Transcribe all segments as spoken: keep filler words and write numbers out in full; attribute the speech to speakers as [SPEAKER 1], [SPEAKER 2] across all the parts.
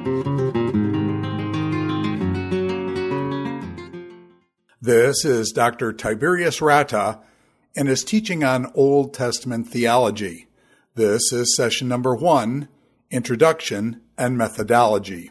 [SPEAKER 1] This is Doctor Tiberius Ratta and his teaching on Old Testament theology. This is session number one, Introduction and Methodology.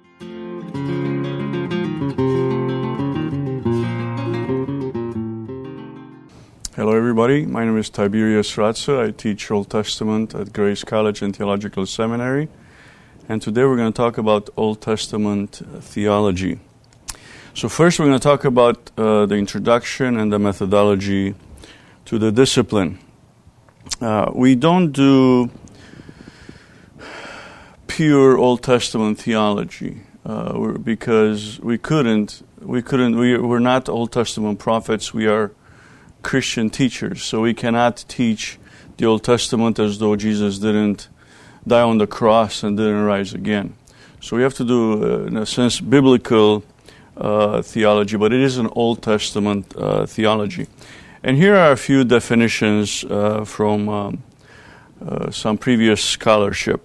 [SPEAKER 2] Hello everybody, my name is Tiberius Ratta. I teach Old Testament at Grace College and Theological Seminary. And today we're going to talk about Old Testament theology. So first we're going to talk about uh, the introduction and the methodology to the discipline. Uh, we don't do pure Old Testament theology uh, because we couldn't. We couldn't. We, we're not Old Testament prophets. We are Christian teachers, so we cannot teach the Old Testament as though Jesus didn't die on the cross and didn't rise again. So we have to do, uh, in a sense, biblical uh, theology, but it is an Old Testament uh, theology. And here are a few definitions uh, from um, uh, some previous scholarship.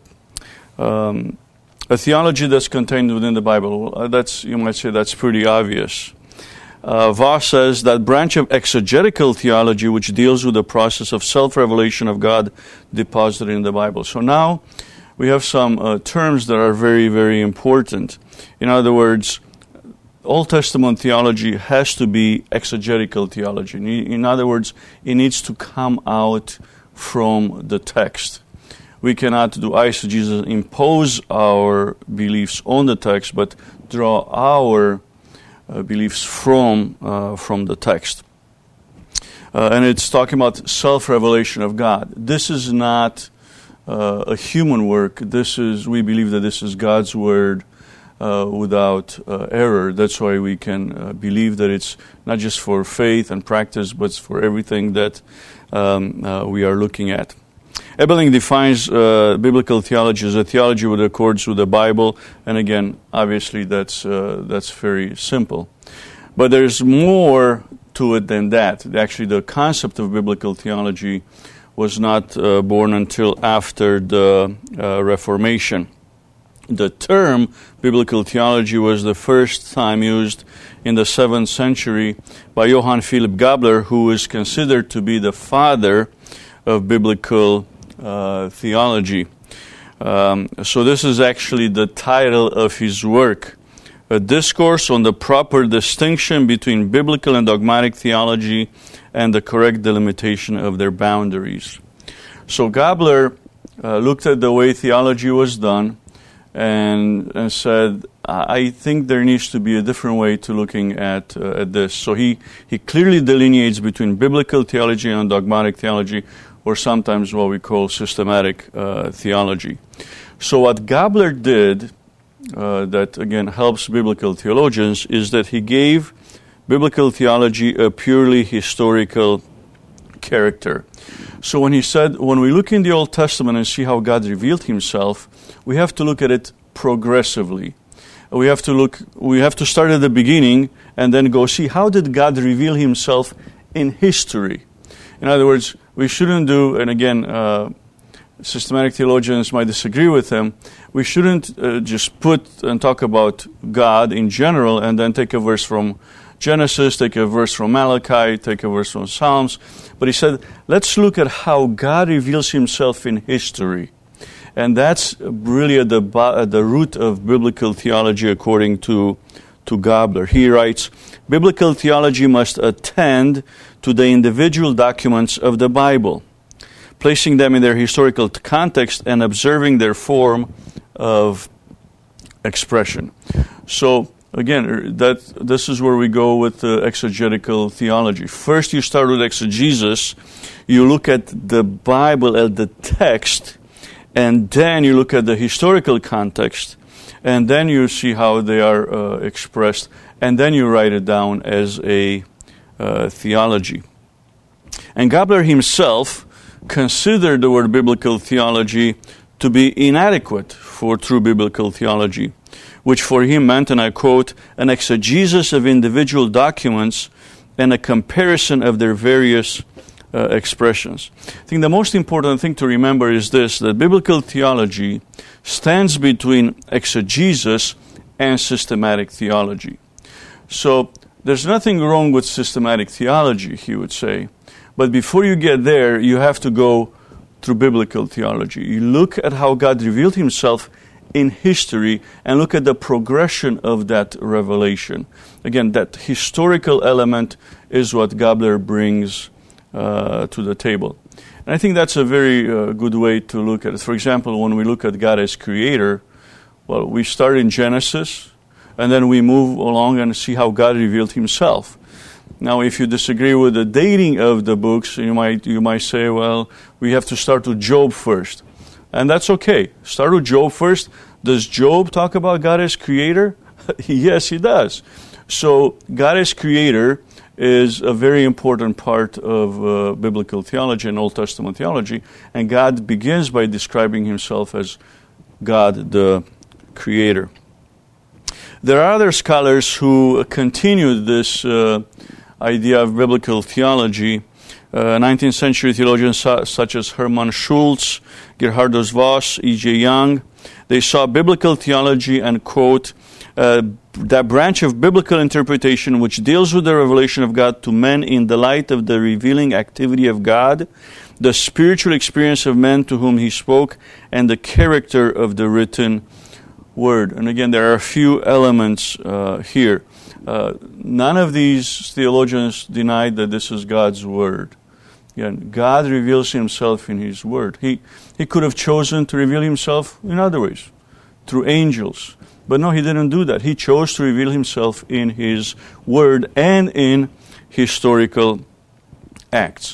[SPEAKER 2] Um, a theology that's contained within the Bible, well, that's, you might say that's pretty obvious. Uh, Voss says that branch of exegetical theology which deals with the process of self-revelation of God deposited in the Bible. So now we have some uh, terms that are very, very important. In other words, Old Testament theology has to be exegetical theology. In other words, it needs to come out from the text. We cannot do eisegesis, impose our beliefs on the text, but draw our uh, beliefs from uh, from the text. Uh, and it's talking about self-revelation of God. This is not uh, a human work. This is, we believe that this is God's word uh, without uh, error. That's why we can uh, believe that it's not just for faith and practice, but for everything that um, uh, we are looking at. Ebeling defines uh, biblical theology as a theology that accords with the Bible, and again, obviously that's uh, that's very simple. But there's more to it than that. Actually, the concept of biblical theology was not uh, born until after the uh, Reformation. The term biblical theology was the first time used in the seventh century by Johann Philipp Gabler, who is considered to be the father of biblical Uh, theology. Um, so this is actually the title of his work, A Discourse on the Proper Distinction Between Biblical and Dogmatic Theology and the Correct Delimitation of Their Boundaries. So Gabler uh, looked at the way theology was done and, and said, I think there needs to be a different way to looking at uh, at this. So he, he clearly delineates between biblical theology and dogmatic theology, or sometimes what we call systematic uh, theology. So what Gabler did, uh, that again helps biblical theologians, is that he gave biblical theology a purely historical character. So when he said, when we look in the Old Testament and see how God revealed himself, we have to look at it progressively. We have to look, we have to start at the beginning and then go see how did God reveal himself in history. In other words, we shouldn't do, and again, uh, systematic theologians might disagree with him, we shouldn't uh, just put and talk about God in general and then take a verse from Genesis, take a verse from Malachi, take a verse from Psalms. But he said, let's look at how God reveals himself in history. And that's really at the, at the root of biblical theology according to, to Gabler. He writes, biblical theology must attend to the individual documents of the Bible, placing them in their historical context and observing their form of expression. So, again, that this is where we go with the exegetical theology. First, you start with exegesis. You look at the Bible, at the text, and then you look at the historical context, and then you see how they are uh, expressed, and then you write it down as a uh, theology. And Gabler himself considered the word biblical theology to be inadequate for true biblical theology, which for him meant, and I quote, an exegesis of individual documents and a comparison of their various uh, expressions. I think the most important thing to remember is this, that biblical theology stands between exegesis and systematic theology. So there's nothing wrong with systematic theology, he would say. But before you get there, you have to go through biblical theology. You look at how God revealed himself in history and look at the progression of that revelation. Again, that historical element is what Gabler brings uh, to the table. And I think that's a very uh, good way to look at it. For example, when we look at God as creator, well, we start in Genesis, and then we move along and see how God revealed himself. Now, if you disagree with the dating of the books, you might you might say, well, we have to start with Job first. And that's okay. Start with Job first. Does Job talk about God as creator? Yes, he does. So God as creator is a very important part of uh, biblical theology and Old Testament theology. And God begins by describing himself as God the creator. There are other scholars who continued this uh, idea of biblical theology. Uh, nineteenth century theologians su- such as Hermann Schultz, Gerhardus Voss, E J Young, they saw biblical theology and, quote, uh, that branch of biblical interpretation which deals with the revelation of God to men in the light of the revealing activity of God, the spiritual experience of men to whom he spoke, and the character of the written word. And again, there are a few elements uh, here. Uh, none of these theologians denied that this is God's word. Again, God reveals himself in his word. He, he could have chosen to reveal himself in other ways, through angels. But no, he didn't do that. He chose to reveal himself in his word and in historical acts.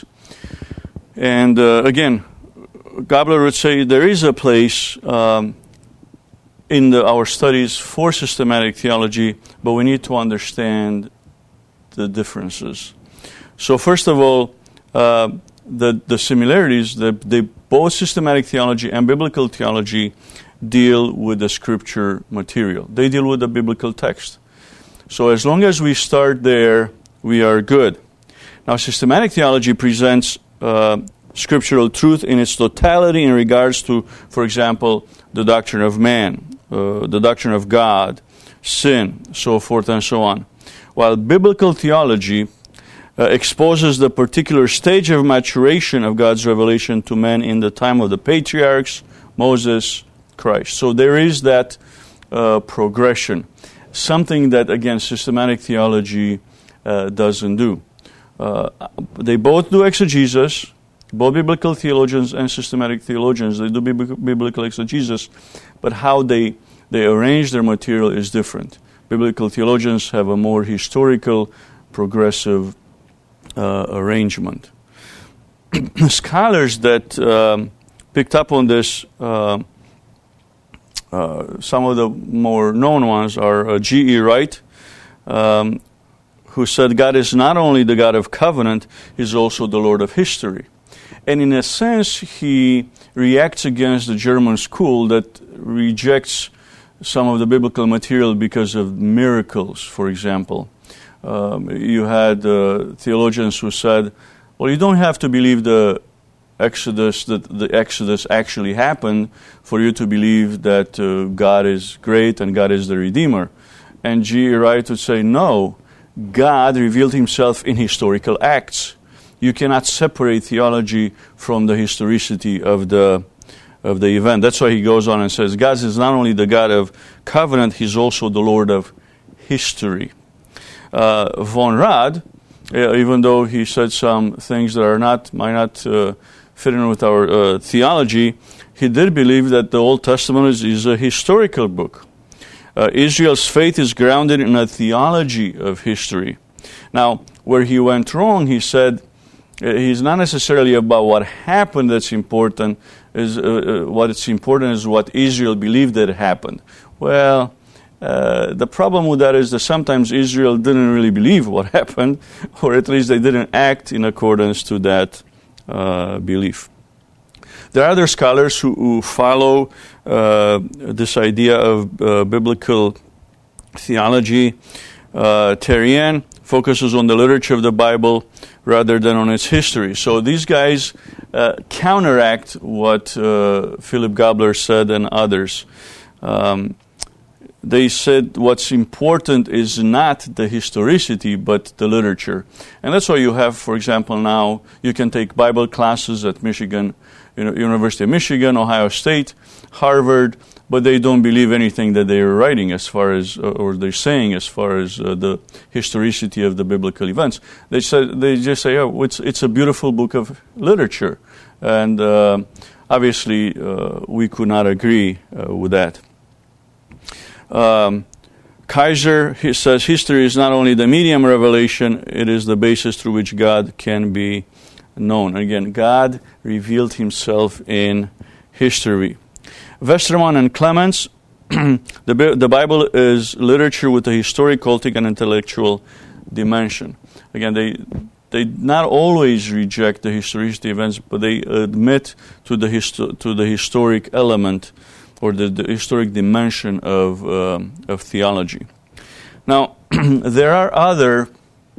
[SPEAKER 2] And uh, again, Gabler would say there is a place um, in the, our studies for systematic theology, but we need to understand the differences. So first of all, uh, the, the similarities, the, they, both systematic theology and biblical theology deal with the scripture material. They deal with the biblical text. So as long as we start there, we are good. Now, systematic theology presents uh, scriptural truth in its totality in regards to, for example, the doctrine of man, uh, the doctrine of God, sin, so forth and so on. While biblical theology uh, exposes the particular stage of maturation of God's revelation to men in the time of the patriarchs, Moses, Christ. So there is that uh, progression, something that, again, systematic theology uh, doesn't do. Uh, they both do exegesis. Both biblical theologians and systematic theologians, they do biblical exegesis, but how they, they arrange their material is different. Biblical theologians have a more historical, progressive uh, arrangement. Scholars that um, picked up on this, uh, uh, some of the more known ones are uh, G E Wright, um, who said God is not only the God of covenant, He's also the Lord of history. And in a sense, he reacts against the German school that rejects some of the biblical material because of miracles, for example. Um, you had uh, theologians who said, well, you don't have to believe the Exodus, that the Exodus actually happened for you to believe that uh, God is great and God is the Redeemer. And G E Wright would say, no, God revealed himself in historical acts. You cannot separate theology from the historicity of the of the event. That's why he goes on and says, God is not only the God of covenant, He's also the Lord of history. Uh, Von Rad, uh, even though he said some things that are not might not uh, fit in with our uh, theology, he did believe that the Old Testament is, is a historical book. Uh, Israel's faith is grounded in a theology of history. Now, where he went wrong, he said, he's not necessarily about what happened that's important. Is uh, uh, what's important is what Israel believed that happened. Well, uh, the problem with that is that sometimes Israel didn't really believe what happened, or at least they didn't act in accordance to that uh, belief. There are other scholars who, who follow uh, this idea of uh, biblical theology. Uh, Terrien focuses on the literature of the Bible rather than on its history. So these guys uh, counteract what uh, Philip Gabler said and others. Um, They said what's important is not the historicity, but the literature. And that's why you have, for example, now you can take Bible classes at Michigan, you know, University of Michigan, Ohio State, Harvard, but they don't believe anything that they're writing as far as, or they're saying as far as uh, the historicity of the biblical events. They said, they just say, oh, it's, it's a beautiful book of literature. And uh, obviously uh, we could not agree uh, with that. Um, Kaiser he says history is not only the medium of revelation, it is the basis through which God can be known. Again, God revealed himself in history. Westermann and Clements, the, the Bible is literature with a historic, cultic, and intellectual dimension. Again, they they not always reject the historicity events, but they admit to the histo- to the historic element or the, the historic dimension of um, of theology. Now, there are other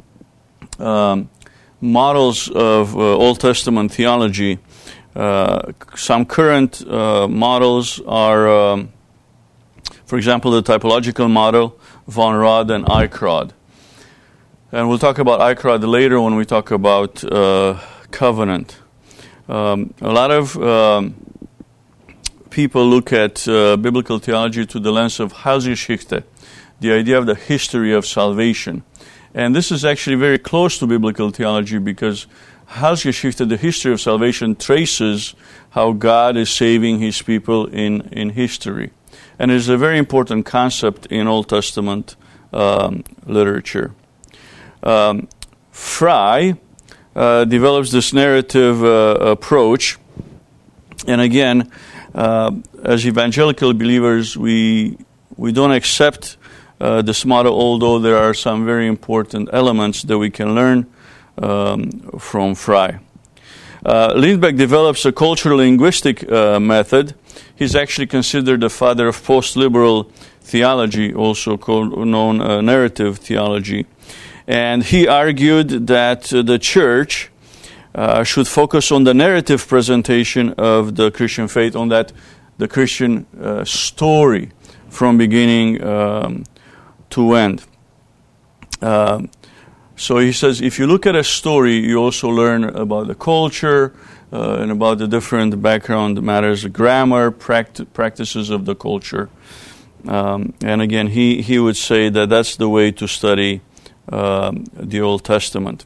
[SPEAKER 2] um, models of uh, Old Testament theology. Uh, some current uh, models are, um, for example, the typological model, Von Rad and Eichrodt. And we'll talk about Eichrodt later when we talk about uh, covenant. Um, a lot of um, people look at uh, biblical theology through the lens of Heilsgeschichte, the idea of the history of salvation. And this is actually very close to biblical theology because Heilsgeschichte, the history of salvation, traces how God is saving his people in, in history. And it is a very important concept in Old Testament um, literature. Um, Fry uh, develops this narrative uh, approach. And again, Uh, as evangelical believers, we we don't accept uh, this model, although there are some very important elements that we can learn um, from Fry. Uh, Lindbeck develops a cultural linguistic uh, method. He's actually considered the father of post-liberal theology, also called, known uh, narrative theology. And he argued that uh, the church Uh, should focus on the narrative presentation of the Christian faith, on that the Christian uh, story from beginning um, to end. Uh, so he says, if you look at a story, you also learn about the culture uh, and about the different background matters, grammar, pract- practices of the culture. Um, and again, he, he would say that that's the way to study um, the Old Testament.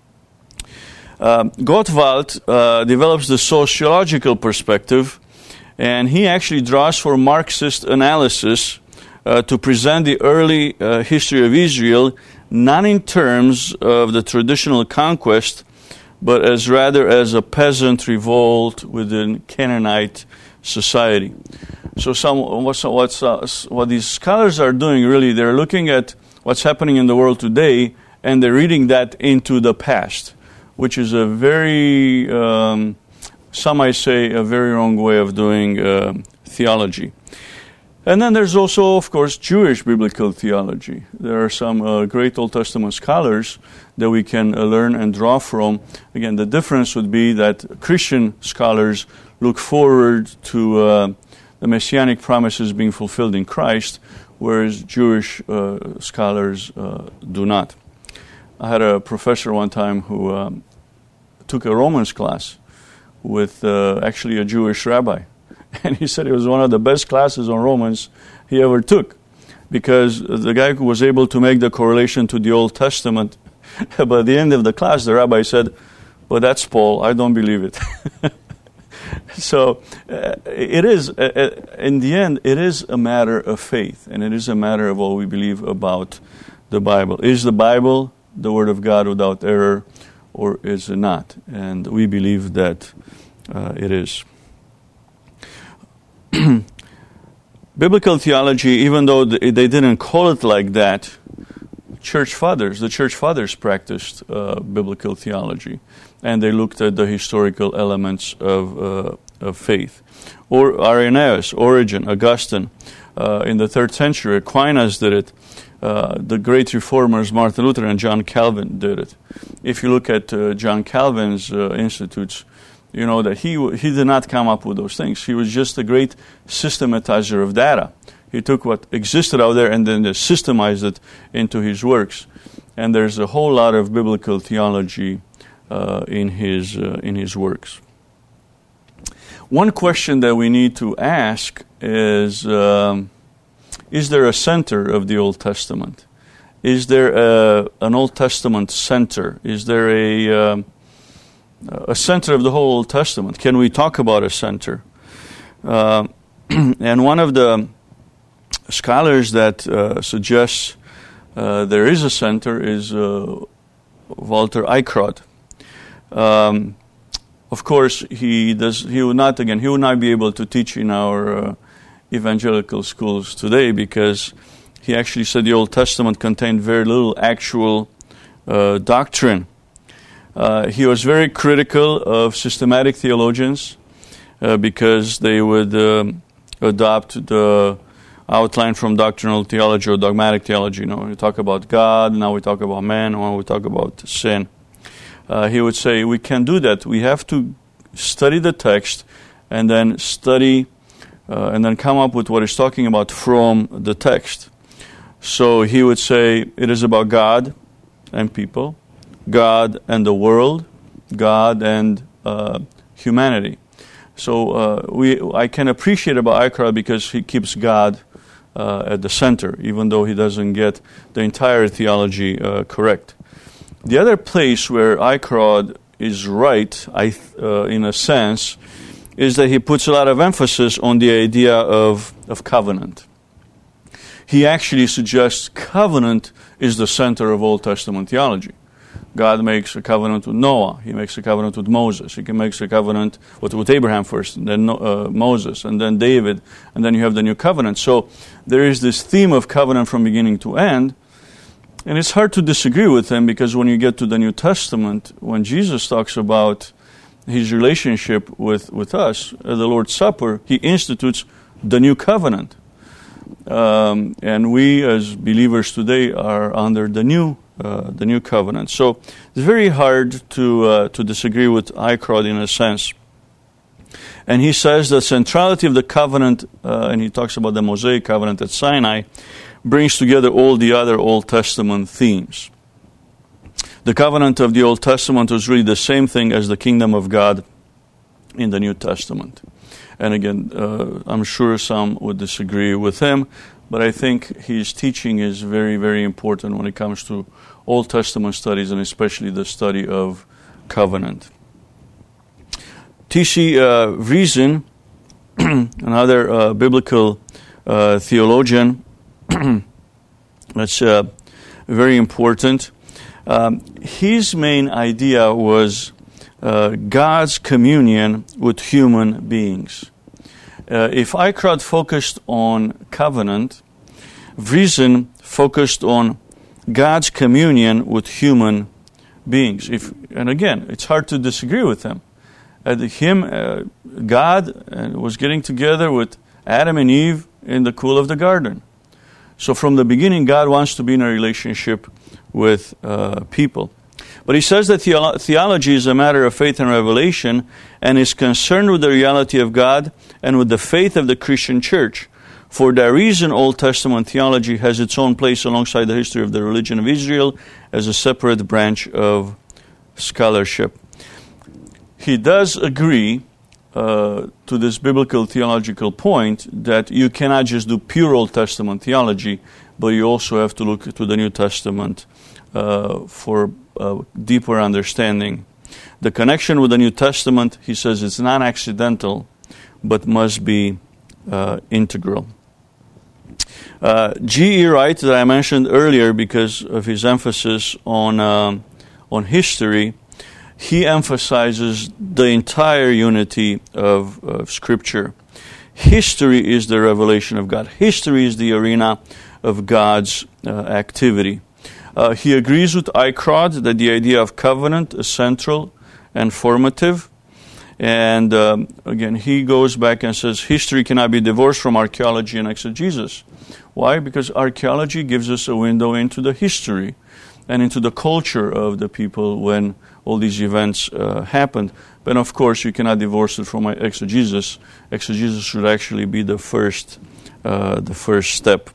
[SPEAKER 2] Uh, Gottwald uh, develops the sociological perspective, and he actually draws for Marxist analysis uh, to present the early uh, history of Israel not in terms of the traditional conquest, but as rather as a peasant revolt within Canaanite society. So some what's, what's, uh, what these scholars are doing, really, they're looking at what's happening in the world today, and they're reading that into the past, which is a very, um, some might say, a very wrong way of doing uh, theology. And then there's also, of course, Jewish biblical theology. There are some uh, great Old Testament scholars that we can uh, learn and draw from. Again, the difference would be that Christian scholars look forward to uh, the messianic promises being fulfilled in Christ, whereas Jewish uh, scholars uh, do not. I had a professor one time who um, took a Romans class with uh, actually a Jewish rabbi. And he said it was one of the best classes on Romans he ever took, because the guy who was able to make the correlation to the Old Testament, by the end of the class, the rabbi said, "But that's Paul, I don't believe it." So uh, it is, uh, in the end, it is a matter of faith, and it is a matter of what we believe about the Bible. Is the Bible the Word of God without error, or is it not? And we believe that uh, it is. Biblical theology, even though they didn't call it like that, church fathers, the church fathers practiced uh, biblical theology, and they looked at the historical elements of, uh, of faith. Or Irenaeus, Origen, Augustine, uh, in the third century, Aquinas did it. uh, the great reformers Martin Luther and John Calvin did it. If you look at uh, John Calvin's uh, institutes, you know that he he did not come up with those things. He was just a great systematizer of data. He took what existed out there and then systemized it into his works. And there's a whole lot of biblical theology uh, in his uh, in his works. One question that we need to ask is, um, is there a center of the Old Testament? Is there a, an Old Testament center? Is there a, um, a center of the whole Old Testament? Can we talk about a center? Uh, and one of the scholars that uh, suggests uh, there is a center is uh, Walter Eichrodt. Um, Of course, he does. He would not again. He would not be able to teach in our uh, evangelical schools today because he actually said the Old Testament contained very little actual uh, doctrine. Uh, he was very critical of systematic theologians uh, because they would um, adopt the outline from doctrinal theology or dogmatic theology. You know, we talk about God, now we talk about man, now we talk about sin. Uh, he would say, we can't do that. We have to study the text and then study uh, and then come up with what he's talking about from the text. So he would say, it is about God and people, God and the world, God and uh, humanity. So uh, we, I can appreciate about Eichrodt because he keeps God uh, at the center, even though he doesn't get the entire theology uh, correct. The other place where Eichrodt is right, I, uh, in a sense, is that he puts a lot of emphasis on the idea of, of covenant. He actually suggests covenant is the center of Old Testament theology. God makes a covenant with Noah. He makes a covenant with Moses. He makes a covenant with, with Abraham first, and then uh, Moses, and then David, and then you have the new covenant. So there is this theme of covenant from beginning to end. And it's hard to disagree with him because when you get to the New Testament, when Jesus talks about his relationship with, with us, at the Lord's Supper, he institutes the new covenant. Um, and we as believers today are under the new uh, the new covenant. So it's very hard to uh, to disagree with Eichrodt in a sense. And he says the centrality of the covenant, uh, and he talks about the Mosaic covenant at Sinai, brings together all the other Old Testament themes. The covenant of the Old Testament was really the same thing as the kingdom of God in the New Testament. And again, uh, I'm sure some would disagree with him, but I think his teaching is very, very important when it comes to Old Testament studies and especially the study of covenant. T C Uh, Vriesen, another uh, biblical uh, theologian, that's uh, very important. Um, his main idea was uh, God's communion with human beings. Uh, if Eichrodt focused on covenant, Vriesen focused on God's communion with human beings. If, and again, it's hard to disagree with him. Uh, him, uh, God uh, was getting together with Adam and Eve in the cool of the garden. So from the beginning, God wants to be in a relationship with uh, people. But he says that theolo- theology is a matter of faith and revelation and is concerned with the reality of God and with the faith of the Christian church. For that reason, Old Testament theology has its own place alongside the history of the religion of Israel as a separate branch of scholarship. He does agree uh, to this biblical theological point that you cannot just do pure Old Testament theology, but you also have to look to the New Testament uh, for uh, deeper understanding. The connection with the New Testament, he says, is not accidental, but must be uh, integral. Uh, G E Wright, that I mentioned earlier because of his emphasis on uh, on history, he emphasizes the entire unity of, of Scripture. History is the revelation of God. History is the arena of God's uh, activity. Uh, he agrees with Eichrodt that the idea of covenant is central and formative. And um, again, he goes back and says history cannot be divorced from archaeology and exegesis. Why? Because archaeology gives us a window into the history and into the culture of the people when all these events uh, happened. But of course, you cannot divorce it from exegesis. Exegesis should actually be the first, uh, the first step.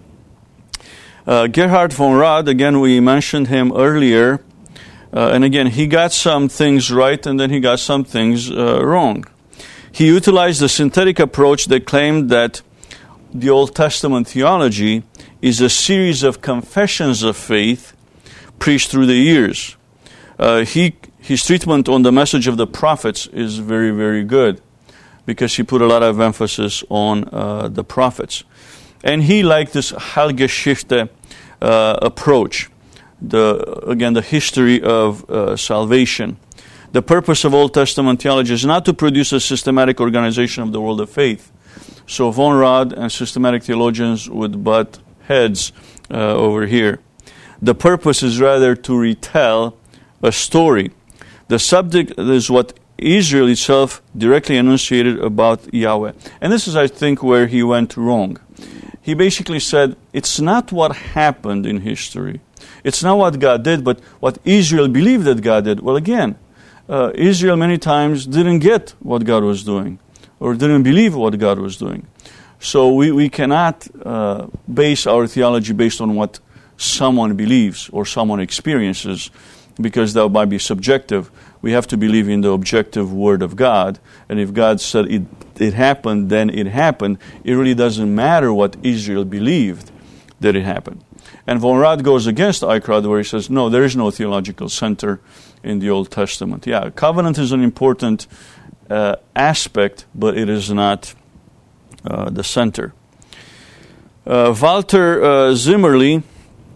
[SPEAKER 2] Uh, Gerhard von Rad, again, we mentioned him earlier. Uh, and again, he got some things right and then he got some things uh, wrong. He utilized the synthetic approach that claimed that the Old Testament theology is a series of confessions of faith preached through the years. Uh, he, his treatment on the message of the prophets is very, very good because he put a lot of emphasis on uh, the prophets. And he liked this Heilgeschichte uh, approach. The, again, the history of uh, salvation. The purpose of Old Testament theology is not to produce a systematic organization of the world of faith. So von Rad and systematic theologians would butt heads uh, over here. The purpose is rather to retell a story. The subject is what Israel itself directly enunciated about Yahweh. And this is, I think, where he went wrong. He basically said, it's not what happened in history. It's not what God did, but what Israel believed that God did. Well, again, uh, Israel many times didn't get what God was doing or didn't believe what God was doing. So we, we cannot uh, base our theology based on what someone believes or someone experiences, because that might be subjective. We have to believe in the objective Word of God. And if God said it, it happened, then it happened. It really doesn't matter what Israel believed that it happened. And von Rad goes against Eichrodt, where he says, no, there is no theological center in the Old Testament. Yeah, covenant is an important uh, aspect, but it is not uh, the center. Uh, Walter uh, Zimmerli,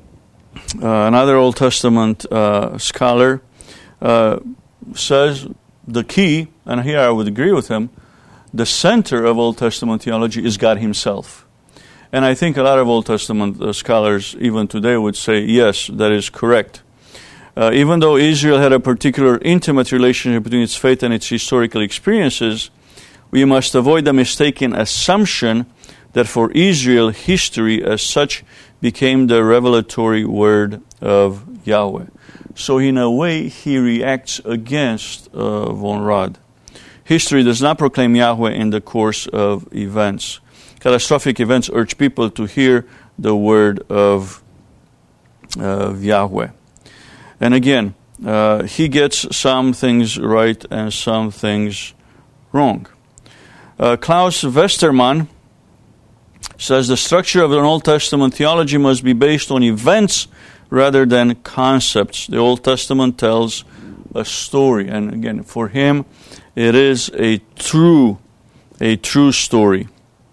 [SPEAKER 2] uh, another Old Testament uh, scholar, uh, says the key, and here I would agree with him, the center of Old Testament theology is God Himself. And I think a lot of Old Testament uh, scholars, even today, would say, yes, that is correct. Uh, even though Israel had a particular intimate relationship between its faith and its historical experiences, we must avoid the mistaken assumption that for Israel, history as such became the revelatory word of Yahweh. So in a way, he reacts against uh, von Rad. History does not proclaim Yahweh in the course of events. Catastrophic events urge people to hear the word of, uh, of Yahweh. And again, uh, he gets some things right and some things wrong. Uh, Klaus Westermann says the structure of an Old Testament theology must be based on events rather than concepts. The Old Testament tells a story. And again, for him, it is a true, a true story.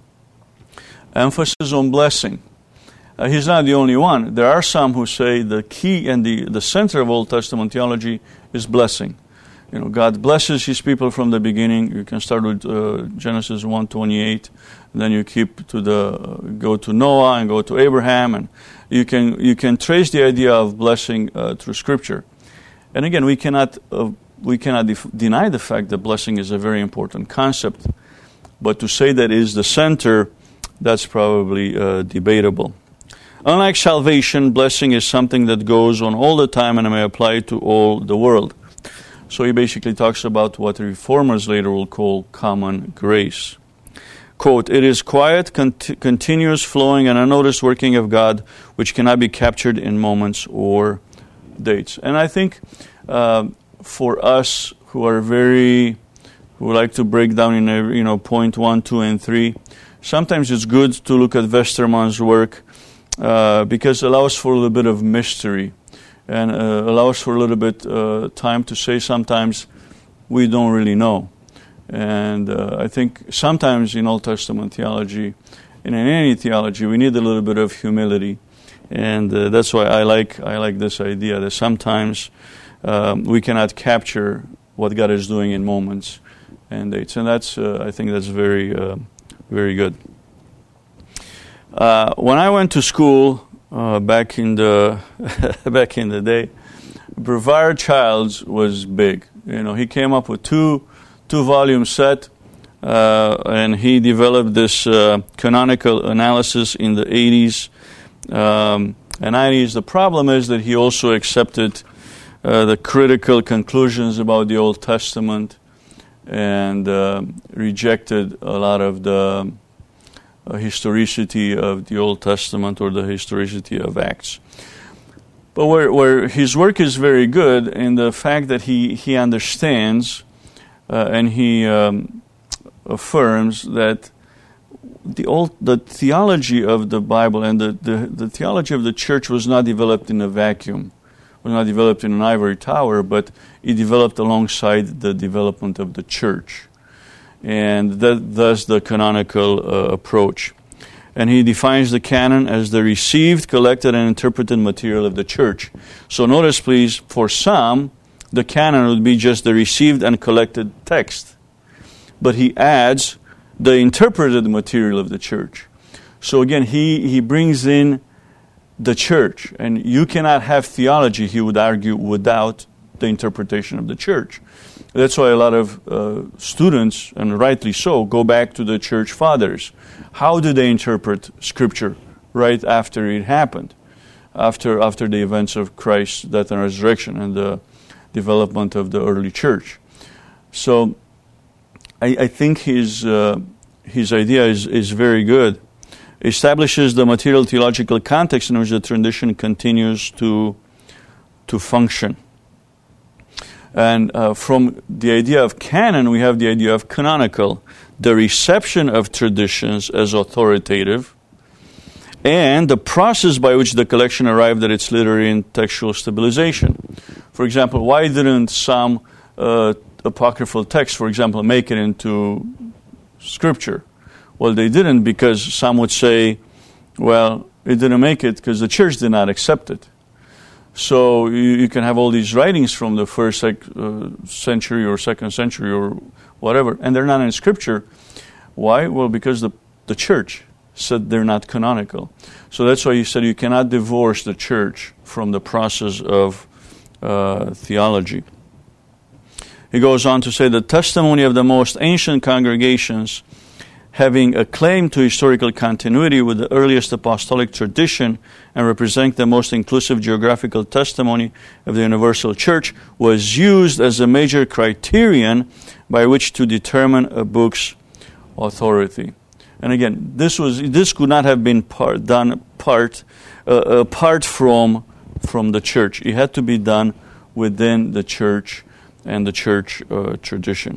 [SPEAKER 2] Emphasis on blessing. Uh, he's not the only one. There are some who say the key and the, the center of Old Testament theology is blessing. You know, God blesses His people from the beginning. You can start with uh, Genesis one twenty-eight, and then you keep to the uh, go to Noah and go to Abraham, and you can you can trace the idea of blessing uh, through Scripture. And again, we cannot uh, we cannot def- deny the fact that blessing is a very important concept, but to say that is the center, that's probably uh, debatable. Unlike salvation, blessing is something that goes on all the time and may apply to all the world. So he basically talks about what reformers later will call common grace. Quote, it is quiet, cont- continuous, flowing, and unnoticed working of God, which cannot be captured in moments or dates. And I think uh, for us who are very, who like to break down in a, you know, point one, two, and three, sometimes it's good to look at Westermann's work uh, because it allows for a little bit of mystery and uh, allows for a little bit uh, time to say sometimes we don't really know. And uh, I think sometimes in Old Testament theology, and in any theology, we need a little bit of humility. And uh, that's why I like I like this idea that sometimes um, we cannot capture what God is doing in moments and dates. And that's uh, I think that's very, uh, very good. Uh, when I went to school uh, back in the back in the day, Brevard Childs was big. You know, he came up with two. two two-volume set, uh, and he developed this uh, canonical analysis in the eighties um, and nineties. The problem is that he also accepted uh, the critical conclusions about the Old Testament and uh, rejected a lot of the uh, historicity of the Old Testament or the historicity of Acts. But where, where his work is very good in the fact that he, he understands uh, and he um, affirms that the old the theology of the Bible and the, the, the theology of the church was not developed in a vacuum, was not developed in an ivory tower, but it developed alongside the development of the church. And that, thus the canonical uh, approach. And he defines the canon as the received, collected, and interpreted material of the church. So notice, please, for some, the canon would be just the received and collected text. But he adds the interpreted material of the church. So again, he, he brings in the church. And you cannot have theology, he would argue, without the interpretation of the church. That's why a lot of uh, students, and rightly so, go back to the church fathers. How do they interpret Scripture right after it happened, after after the events of Christ's death and resurrection and the development of the early church? So I, I think his uh, his idea is, is very good. Establishes the material theological context in which the tradition continues to to function. And uh, from the idea of canon, we have the idea of canonical, the reception of traditions as authoritative, and the process by which the collection arrived at its literary and textual stabilization. For example, why didn't some uh, apocryphal texts, for example, make it into Scripture? Well, they didn't because some would say, well, it didn't make it because the church did not accept it. So you, you can have all these writings from the first sec, uh, century or second century or whatever, and they're not in Scripture. Why? Well, because the, the church said they're not canonical. So that's why he said you cannot divorce the church from the process of uh, theology. He goes on to say the testimony of the most ancient congregations having a claim to historical continuity with the earliest apostolic tradition and representing the most inclusive geographical testimony of the universal church, was used as a major criterion by which to determine a book's authority. And again, this was this could not have been part, done part uh, apart from from the church. It had to be done within the church and the church uh, tradition.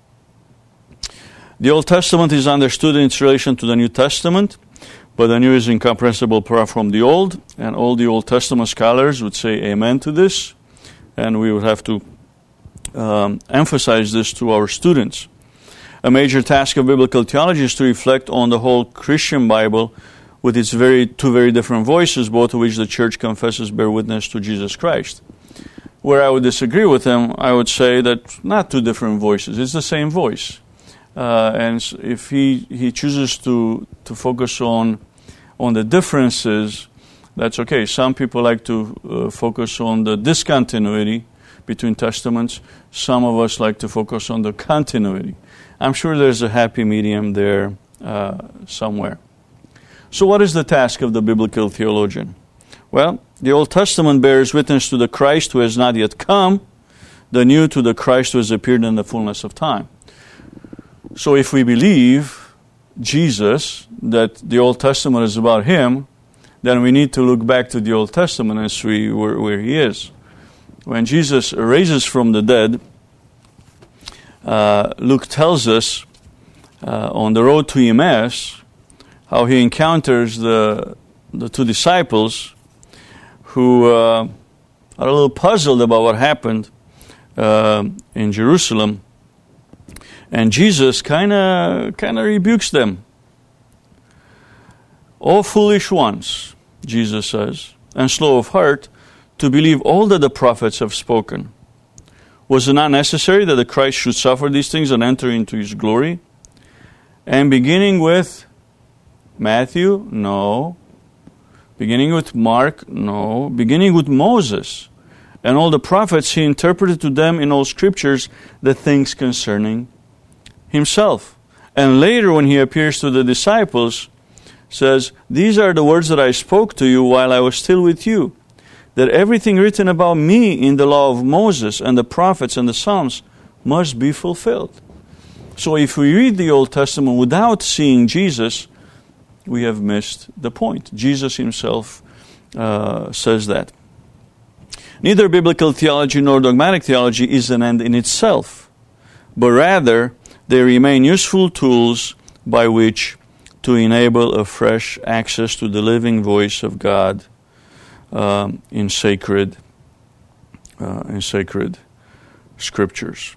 [SPEAKER 2] The Old Testament is understood in its relation to the New Testament, but the New is incomprehensible apart from the Old, and all the Old Testament scholars would say amen to this, and we would have to um, emphasize this to our students. A major task of biblical theology is to reflect on the whole Christian Bible with its very two very different voices, both of which the church confesses bear witness to Jesus Christ. Where I would disagree with him, I would say that not two different voices, it's the same voice. Uh, and if he, he chooses to, to focus on on the differences, that's okay. Some people like to uh, focus on the discontinuity between testaments. Some of us like to focus on the continuity. I'm sure there's a happy medium there uh, somewhere. So what is the task of the biblical theologian? Well, the Old Testament bears witness to the Christ who has not yet come, the New to the Christ who has appeared in the fullness of time. So if we believe Jesus, that the Old Testament is about Him, then we need to look back to the Old Testament and see where, where He is. When Jesus raises from the dead, uh, Luke tells us uh, on the road to Emmaus how He encounters the, the two disciples who uh, are a little puzzled about what happened uh, in Jerusalem. And Jesus kind of kind of rebukes them. O foolish ones, Jesus says, and slow of heart, to believe all that the prophets have spoken. Was it not necessary that the Christ should suffer these things and enter into His glory? And beginning with Matthew? No. Beginning with Mark? No. Beginning with Moses and all the prophets, He interpreted to them in all Scriptures the things concerning himself. And later when he appears to the disciples, says, "These are the words that I spoke to you while I was still with you, that everything written about me in the law of Moses and the prophets and the Psalms must be fulfilled." So if we read the Old Testament without seeing Jesus, we have missed the point. Jesus himself uh, says that. Neither biblical theology nor dogmatic theology is an end in itself, but rather they remain useful tools by which to enable a fresh access to the living voice of God um, in sacred, uh, in sacred scriptures.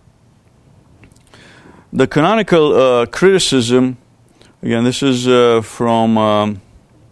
[SPEAKER 2] The canonical uh, criticism, again, this is uh, from um,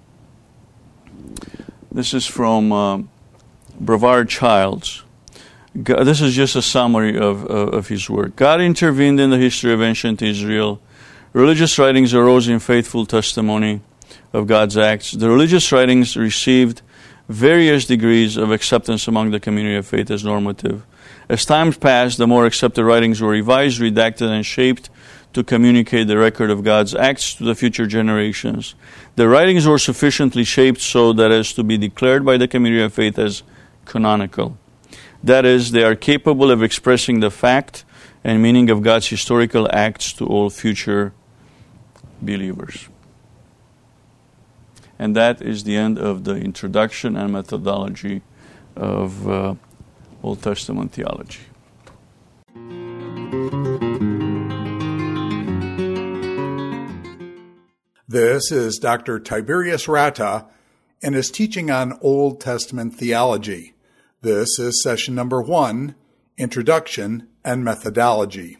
[SPEAKER 2] this is from uh, Brevard Childs. God, this is just a summary of, uh, of his work. God intervened in the history of ancient Israel. Religious writings arose in faithful testimony of God's acts. The religious writings received various degrees of acceptance among the community of faith as normative. As times passed, the more accepted writings were revised, redacted, and shaped to communicate the record of God's acts to the future generations. The writings were sufficiently shaped so that as to be declared by the community of faith as canonical. That is, they are capable of expressing the fact and meaning of God's historical acts to all future believers. And that is the end of the introduction and methodology of uh, Old Testament theology.
[SPEAKER 1] This is Doctor Tiberius Ratta and his teaching on Old Testament theology. This is session number one, Introduction and Methodology.